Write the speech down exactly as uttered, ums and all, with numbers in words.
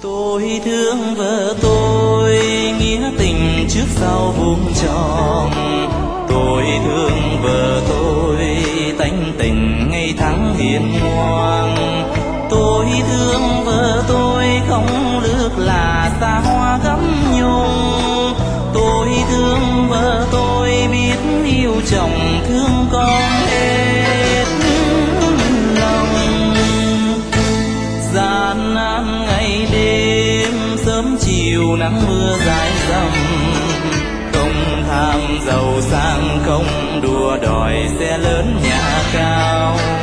Tôi thương vợ tôi, nghĩa tình trước sau vuông tròn. Tôi thương vợ tôi, tánh tình ngày tháng hiền ngoan. Tôi thương vợ tôi, không lước là xa hoa gấm nhung. Tôi thương vợ tôi, biết yêu chồng thương con hết lòng. Gian nan ngày đêm, sớm chiều nắng mưa dài dòng. Không tham giàu sang, không đua đòi xe lớn nhà cao.